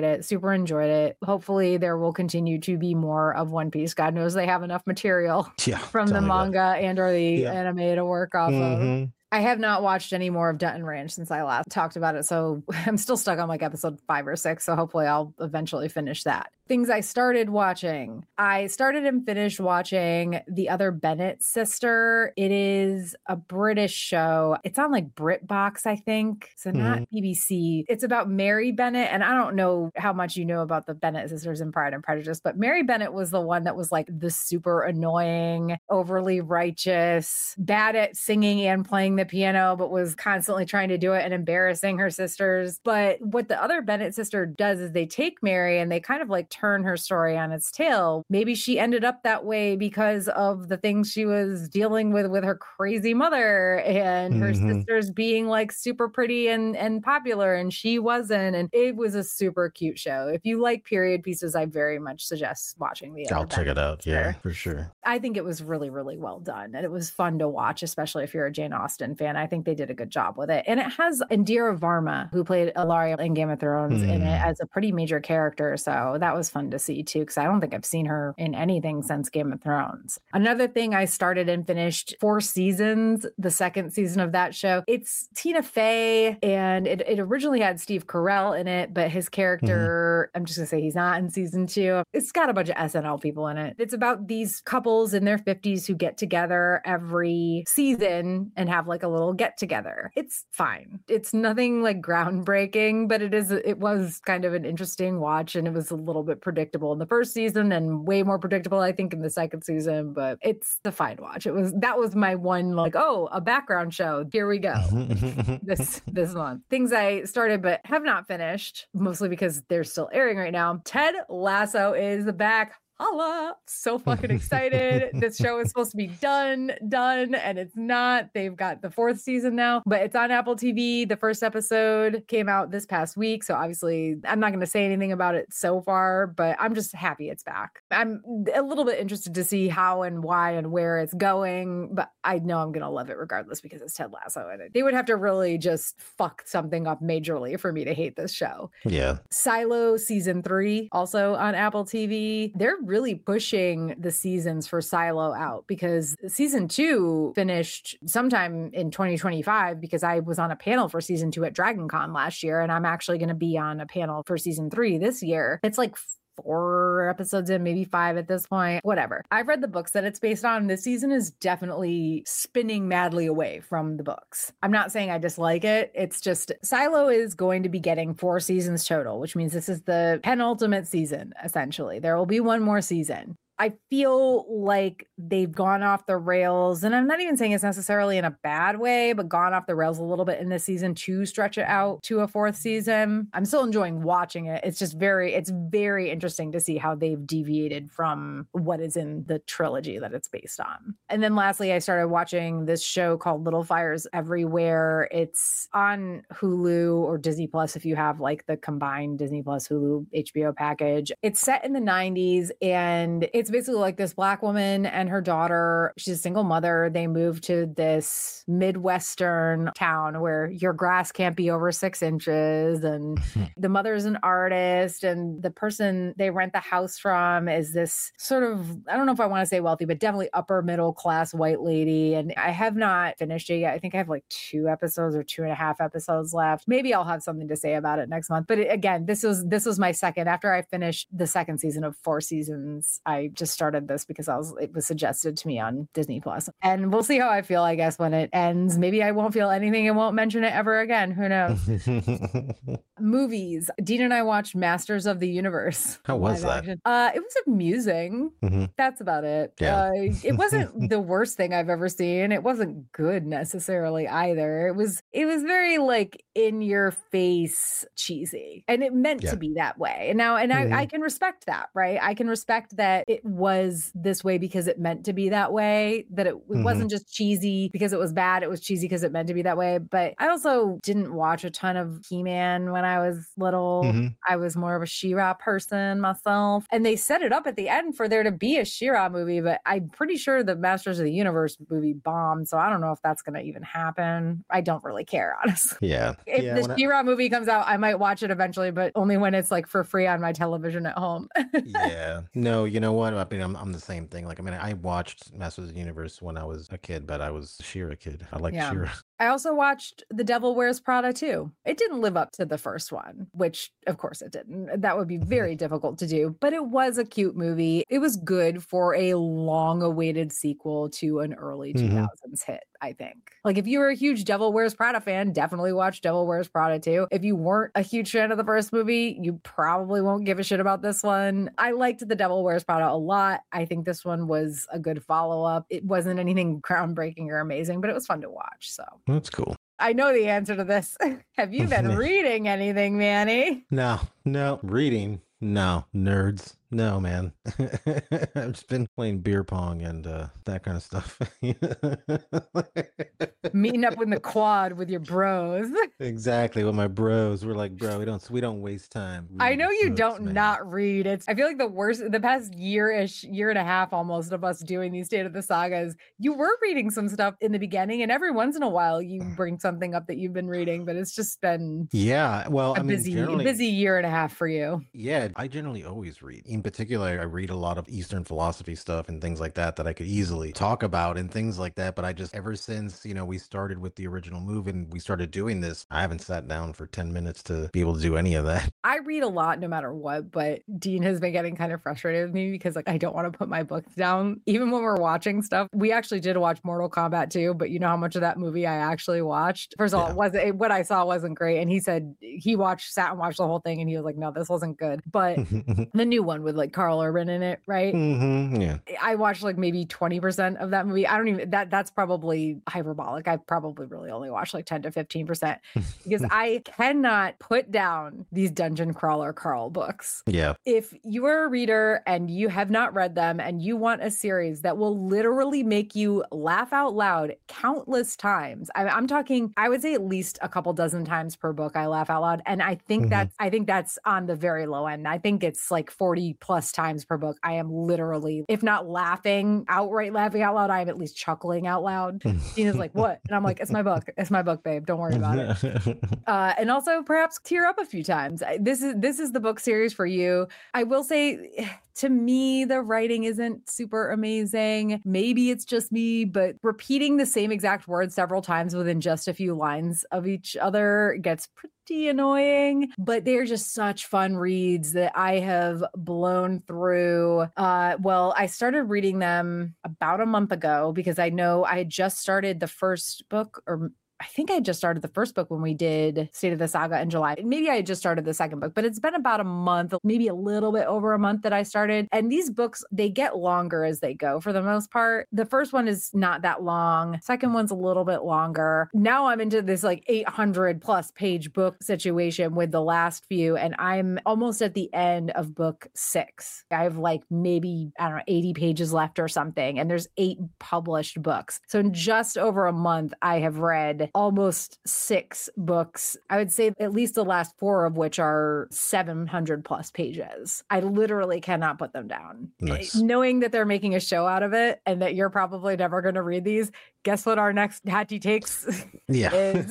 it. Hopefully there will continue to be more of One Piece. God knows they have enough material from the manga and or the anime to work off of. I have not watched any more of Dutton Ranch since I last talked about it. So I'm still stuck on like episode 5 or 6. So hopefully I'll eventually finish that. Things I started watching. I started and finished watching The Other Bennett Sister. It is a British show. It's on like BritBox, I think. So not BBC. It's about Mary Bennett. And I don't know how much you know about the Bennett sisters in Pride and Prejudice, but Mary Bennett was the one that was like the super annoying, overly righteous, bad at singing and playing the piano, but was constantly trying to do it and embarrassing her sisters. But what the Other Bennett sister does is they take Mary and they kind of like turn her story on its tail. Maybe she ended up that way because of the things she was dealing with her crazy mother and her sisters being like super pretty and popular and she wasn't. And it was a super cute show. If you like period pieces, I very much suggest watching the Other I'll check it out. Yeah, for sure. I think it was really, really well done. And it was fun to watch, especially if you're a Jane Austen fan. I think they did a good job with it. And it has Indira Varma, who played Ilaria in Game of Thrones, in it as a pretty major character. So that was fun to see too, because I don't think I've seen her in anything since Game of Thrones. Another thing I started and finished 4 seasons, the second season of that show. It's Tina Fey, and it originally had Steve Carell in it, but his character, I'm just gonna say he's not in season 2. It's got a bunch of SNL people in it. It's about these couples in their 50s who get together every season and have like a little get together. It's fine. It's nothing like groundbreaking, but it was kind of an interesting watch, and it was a little bit predictable in the first season and way more predictable, I think, in the second season, but it's a fine watch. That was my one like, oh, a background show. Here we go. this month. Things I started but have not finished, mostly because they're still airing right now. Ted Lasso is back. Holla! So fucking excited. This show is supposed to be done, and it's not. They've got the 4th season now, but it's on Apple TV. The first episode came out this past week, so obviously I'm not going to say anything about it so far, but I'm just happy it's back. I'm a little bit interested to see how and why and where it's going, but I know I'm going to love it regardless because it's Ted Lasso in it. They would have to really just fuck something up majorly for me to hate this show. Yeah. Silo season 3, also on Apple TV. They're really pushing the seasons for Silo out because season 2 finished sometime in 2025 because I was on a panel for season 2 at DragonCon last year, and I'm actually going to be on a panel for season 3 this year. It's like 4 episodes in, maybe 5 at this point, whatever. I've read the books that it's based on. This season is definitely spinning madly away from the books. I'm not saying I dislike it. It's just Silo is going to be getting 4 seasons total, which means this is the penultimate season, essentially. There will be one more season. I feel like they've gone off the rails, and I'm not even saying it's necessarily in a bad way, but gone off the rails a little bit in this season to stretch it out to a 4th season. I'm still enjoying watching it. It's very interesting to see how they've deviated from what is in the trilogy that it's based on. And then lastly, I started watching this show called Little Fires Everywhere. It's on Hulu or Disney Plus if you have like the combined Disney Plus Hulu HBO package. It's set in the 90s, and it's basically like this Black woman and her daughter. She's a single mother. They move to this Midwestern town where your grass can't be over 6 inches. And the mother's an artist, and the person they rent the house from is this sort of, I don't know if I want to say wealthy, but definitely upper middle class white lady. And I have not finished it yet. I think I have like 2 episodes or 2.5 episodes left. Maybe I'll have something to say about it next month. But again, this was my second. After I finished the second season of 4 seasons, I just started this because it was suggested to me on Disney Plus. And we'll see how I feel, I guess, when it ends. Maybe I won't feel anything and won't mention it ever again. Who knows? Movies. Dean and I watched Masters of the Universe. How was that? It was amusing. That's about it. Yeah. It wasn't the worst thing I've ever seen. It wasn't good necessarily either. It was very like in your face cheesy, and it meant to be that way. And now, I can respect that, right? I can respect that it was this way because it meant to be that way, that it wasn't just cheesy because it was bad. It was cheesy because it meant to be that way. But I also didn't watch a ton of He-Man when I was little. I was more of a She-Ra person myself. And they set it up at the end for there to be a She-Ra movie, but I'm pretty sure the Masters of the Universe movie bombed. So I don't know if that's going to even happen. I don't really care, honestly. Yeah. If the She-Ra movie comes out, I might watch it eventually, but only when it's like for free on my television at home. Yeah. No, you know what? I mean, I'm the same thing. Like, I mean, I watched Masters of the Universe when I was a kid, but I was She-Ra kid. I like She-Ra. I also watched The Devil Wears Prada too. It didn't live up to the first one, which of course it didn't. That would be very difficult to do, but it was a cute movie. It was good for a long-awaited sequel to an early 2000s hit, I think. Like if you were a huge Devil Wears Prada fan, definitely watch Devil Wears Prada too. If you weren't a huge fan of the first movie, you probably won't give a shit about this one. I liked The Devil Wears Prada a lot. I think this one was a good follow-up. It wasn't anything groundbreaking or amazing, but it was fun to watch, so. That's cool. I know the answer to this. Have you been reading anything, Manny? No. Reading? No. Nerds? No, man. I've just been playing beer pong and that kind of stuff. Meeting up in the quad with your bros. Exactly, with my bros. We're like, bro, we don't waste time. I know you don't not read. I feel like the past year and a half almost of us doing these State of the Sagas, you were reading some stuff in the beginning, and every once in a while you bring something up that you've been reading, but it's just been a busy year and a half for you. Yeah, I generally always read. In particular, I read a lot of Eastern philosophy stuff and things like that I could easily talk about and things like that. But I just, ever since, we started with the original move and we started doing this, I haven't sat down for 10 minutes to be able to do any of that. I read a lot no matter what, but Dean has been getting kind of frustrated with me because I don't want to put my books down. Even when we're watching stuff, we actually did watch Mortal Kombat 2, but you know how much of that movie I actually watched? First of all, what I saw wasn't great. And he said he sat and watched the whole thing and he was like, no, this wasn't good. But the new one with like Carl Urban in it, right? Yeah. I watched like maybe 20% of that movie. I don't even, that's probably hyperbolic. I probably really only watched like 10 to 15% because I cannot put down these Dungeon Crawler Carl books. Yeah. If you are a reader and you have not read them and you want a series that will literally make you laugh out loud countless times, I'm talking, I would say at least a couple dozen times per book I laugh out loud. And I think that's on the very low end. I think it's like 40 plus times per book. I am literally, if not outright laughing out loud, I am at least chuckling out loud. Tina's like, what? And I'm like, it's my book. It's my book, babe. Don't worry about it. And also perhaps tear up a few times. This is the book series for you. I will say, to me, the writing isn't super amazing. Maybe it's just me, but repeating the same exact words several times within just a few lines of each other gets pretty annoying, but they're just such fun reads that I have blown through. I started reading them about a month ago because I know I had just started the first book, or I think I just started the first book when we did State of the Saga in July. Maybe I had just started the second book, but it's been about a month, maybe a little bit over a month that I started. And these books, they get longer as they go for the most part. The first one is not that long. Second one's a little bit longer. Now I'm into this like 800 plus page book situation with the last few, and I'm almost at the end of book 6. I have like maybe, 80 pages left or something. And there's 8 published books. So in just over a month, I have read almost 6 books. I would say at least the last 4 of which are 700 plus pages. I literally cannot put them down. Nice. Knowing that they're making a show out of it and that you're probably never going to read these guess what our next Hattie Takes is?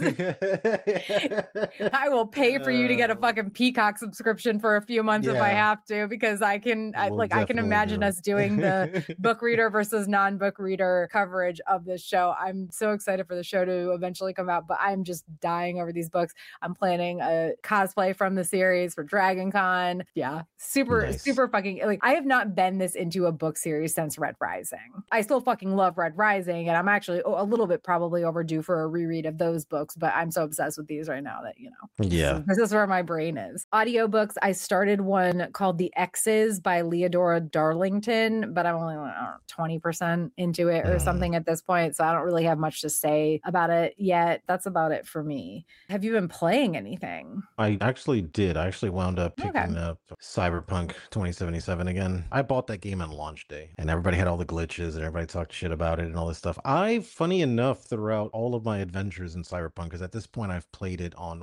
I will pay for you to get a fucking Peacock subscription for a few months if I have to, because I can imagine us doing the book reader versus non-book reader coverage of this show. I'm so excited for the show to eventually come out, but I'm just dying over these books. I'm planning a cosplay from the series for Dragon Con. Yeah, super fucking, like, I have not been this into a book series since Red Rising. I still fucking love Red Rising, and I'm actually a little bit probably overdue for a reread of those books, but I'm so obsessed with these right now that, this is where my brain is. Audiobooks, I started one called The X's by Leodora Darlington, but I'm only 20% into it or something at this point, so I don't really have much to say about it yet. That's about it for me. Have you been playing anything? I actually did. I actually wound up picking up Cyberpunk 2077 again. I bought that game on launch day, and everybody had all the glitches and everybody talked shit about it and all this stuff. Funny enough, throughout all of my adventures in Cyberpunk, because at this point I've played it on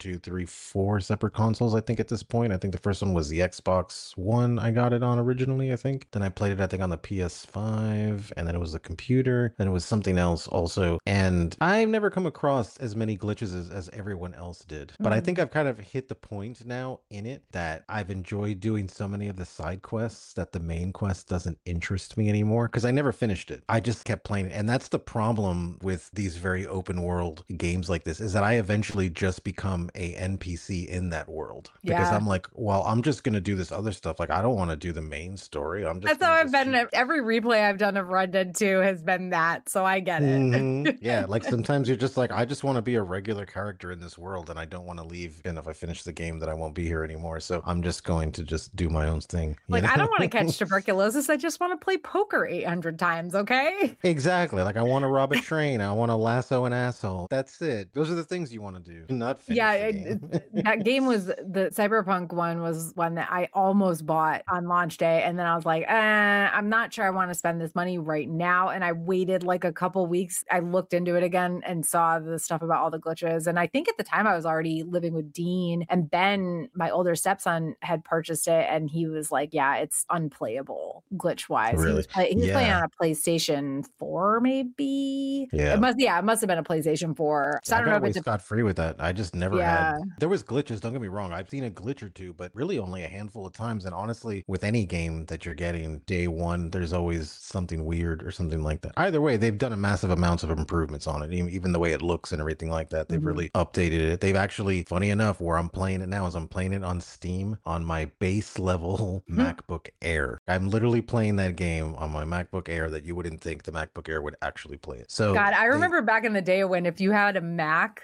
4 separate consoles. I think at this point, I think the first one was the Xbox One. I got it on originally, I think. Then I played it, I think, on the PS5, and then it was the computer. Then it was something else also. And I've never come across as many glitches as everyone else did. But I think I've kind of hit the point now in it that I've enjoyed doing so many of the side quests that the main quest doesn't interest me anymore, because I never finished it. I just kept playing it. And that's the problem with these very open world games like this, is that I eventually just become a NPC in that world, because I'm like, well, I'm just going to do this other stuff. Like, I don't want to do the main story. That's how I've been. Every replay I've done of Red Dead 2 has been that. So I get it. Yeah. Like sometimes you're just like, I just want to be a regular character in this world, and I don't want to leave. And if I finish the game, then I won't be here anymore. So I'm just going to just do my own thing. Like, I don't want to catch tuberculosis. I just want to play poker 800 times. Okay. Exactly. Like, I want to rob a train. I want to lasso an asshole. That's it. Those are the things you want to do. Not finish that game was, the Cyberpunk one was one that I almost bought on launch day. And then I was like, I'm not sure I want to spend this money right now. And I waited like a couple weeks. I looked into it again and saw the stuff about all the glitches. And I think at the time I was already living with Dean, and Ben, my older stepson, had purchased it. And he was like, yeah, it's unplayable glitch wise. Really? He was playing on a PlayStation 4, maybe. Yeah. It must have been a PlayStation 4. So I don't know if it's got free with that. I just never had. There was glitches, don't get me wrong. I've seen a glitch or two, but really only a handful of times. And honestly, with any game that you're getting day one, there's always something weird or something like that. Either way, they've done a massive amounts of improvements on it. Even the way it looks and everything like that. They've really updated it. They've actually, funny enough, where I'm playing it now is I'm playing it on Steam on my base level MacBook Air. I'm literally playing that game on my MacBook Air that you wouldn't think the MacBook Air would actually play it. So God, I remember back in the day when if you had a Mac,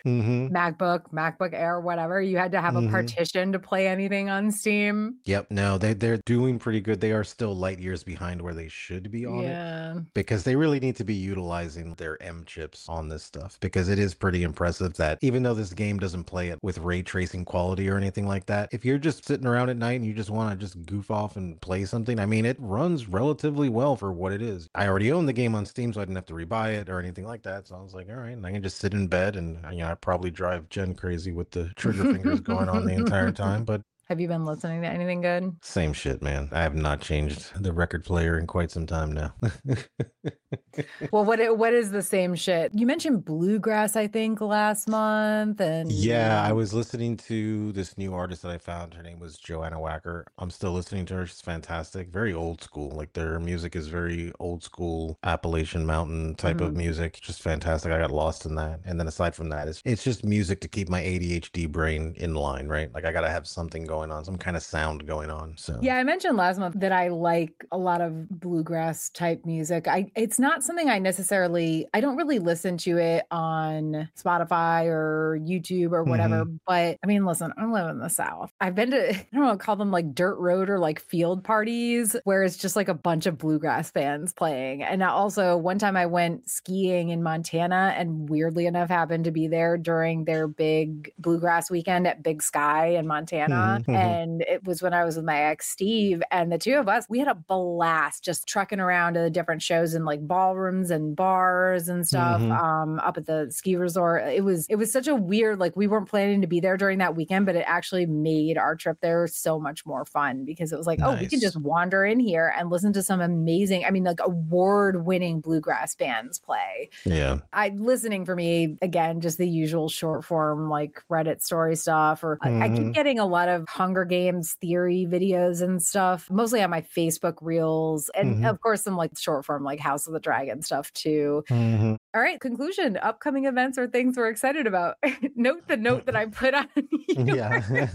MacBook Air, whatever, you had to have a partition to play anything on Steam. Yep. No, they're doing pretty good. They are still light years behind where they should be on it, because they really need to be utilizing their M chips on this stuff, because it is pretty impressive that even though this game doesn't play it with ray tracing quality or anything like that, if you're just sitting around at night and you just want to just goof off and play something, I mean, it runs relatively well for what it is. I already own the game on Steam, so I didn't have to rebuy it or anything like that. So I was like, all right, and I can just sit in bed, and I probably drive Jen crazy with the trigger fingers going on the entire time, but have you been listening to anything good? Same shit, man. I have not changed the record player in quite some time now. Well, what is the same shit? You mentioned bluegrass, I think, last month, and yeah, I was listening to this new artist that I found. Her name was Joanna Wacker. I'm still listening to her. She's fantastic. Very old school. Like, their music is very old school Appalachian Mountain type of music. Just fantastic. I got lost in that. And then aside from that, it's just music to keep my ADHD brain in line, right? Like, I gotta have something going on, some kind of sound going on. So yeah, I mentioned last month that I like a lot of bluegrass type music. It's not something I don't really listen to it on Spotify or YouTube or whatever. But I mean, listen, I live in the South. I've been to, I don't know, call them like dirt road or like field parties where it's just like a bunch of bluegrass bands playing. And also one time I went skiing in Montana, and weirdly enough happened to be there during their big bluegrass weekend at Big Sky in Montana. And it was when I was with my ex Steve, and the two of us, we had a blast just trucking around to the different shows in like Ball rooms and bars and stuff up at the ski resort. It was such a weird, like, we weren't planning to be there during that weekend, but it actually made our trip there so much more fun because it was like, oh, we can just wander in here and listen to some amazing, I mean, like award-winning bluegrass bands play. Yeah. Listening for me, again, just the usual short form, like Reddit story stuff, or I keep getting a lot of Hunger Games theory videos and stuff, mostly on my Facebook reels. And of course, some like short form, like House of the Dragon stuff too. All right, conclusion, upcoming events or things we're excited about. Note the note that I put on you. Yeah.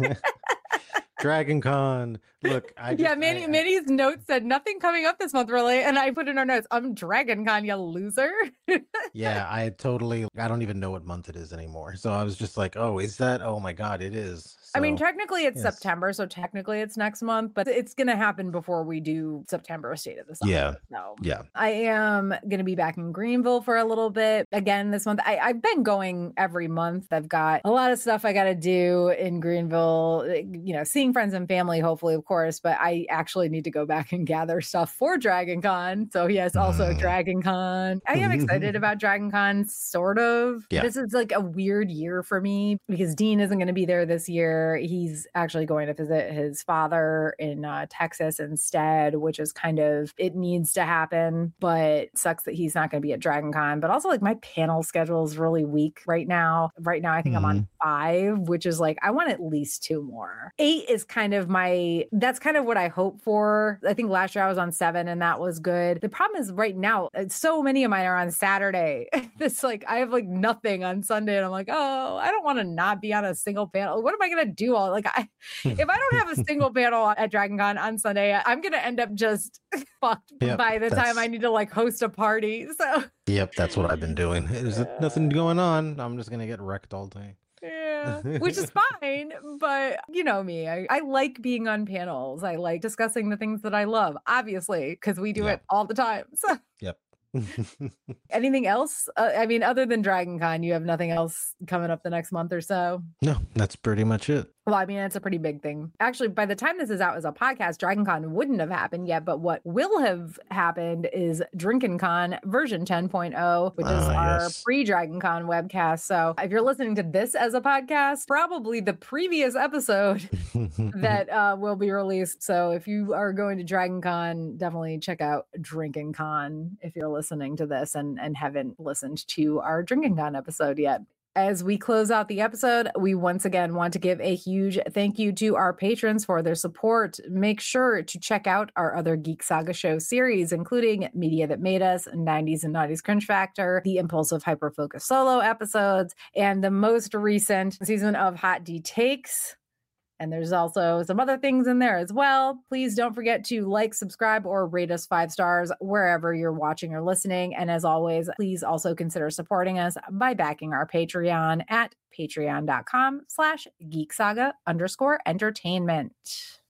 Dragon Con. Look, Manny's notes said nothing coming up this month, really. And I put in our notes, I'm Dragon Con, you loser. Yeah, I don't even know what month it is anymore. So I was just like, oh, is that? Oh my God, it is. So, I mean, technically it's September, so technically it's next month, but it's going to happen before we do September State of the Summer. Yeah. So yeah. I am going to be back in Greenville for a little bit again this month. I've been going every month. I've got a lot of stuff I got to do in Greenville, seeing friends and family, hopefully, of course, but I actually need to go back and gather stuff for Dragon Con. So yes, also Dragon Con. I am excited about Dragon Con, sort of. Yeah. This is like a weird year for me because Dean isn't going to be there this year. He's actually going to visit his father in Texas instead, which is kind of, it needs to happen, but sucks that he's not going to be at Dragon Con. But also, like, my panel schedule is really weak right now. Right now, I think I'm on 5, which is like, I want at least 2 more. 8 is kind of that's kind of what I hope for. I think last year I was on 7 and that was good. The problem is right now, so many of mine are on Saturday. This, like, I have like nothing on Sunday and I'm like, oh, I don't want to not be on a single panel. What am I going to do all, like, if I don't have a single panel at Dragon Con on Sunday, I'm going to end up just fucked by the time I need to like host a party. So yep, that's what I've been doing. There's nothing going on. I'm just going to get wrecked all day. Yeah, which is fine. But you know me, I like being on panels. I like discussing the things that I love, obviously, because we do it all the time. So yep. Anything else? I mean, other than Dragon Con, you have nothing else coming up the next month or so? No, that's pretty much it. Well, I mean, it's a pretty big thing. Actually, by the time this is out as a podcast, Dragon Con wouldn't have happened yet. But what will have happened is Drinkin' Con version 10.0, which is our pre-Dragon Con webcast. So if you're listening to this as a podcast, probably the previous episode that will be released. So if you are going to Dragon Con, definitely check out Drinkin' Con if you're listening to this and haven't listened to our Drinkin' Con episode yet. As we close out the episode, we once again want to give a huge thank you to our patrons for their support. Make sure to check out our other Geek Saga show series, including Media That Made Us, 90s and 90s Cringe Factor, the Impulsive Hyperfocus solo episodes, and the most recent season of Hot D Takes. And there's also some other things in there as well. Please don't forget to like, subscribe, or rate us 5 stars wherever you're watching or listening. And as always, please also consider supporting us by backing our Patreon at patreon.com/geeksaga_entertainment.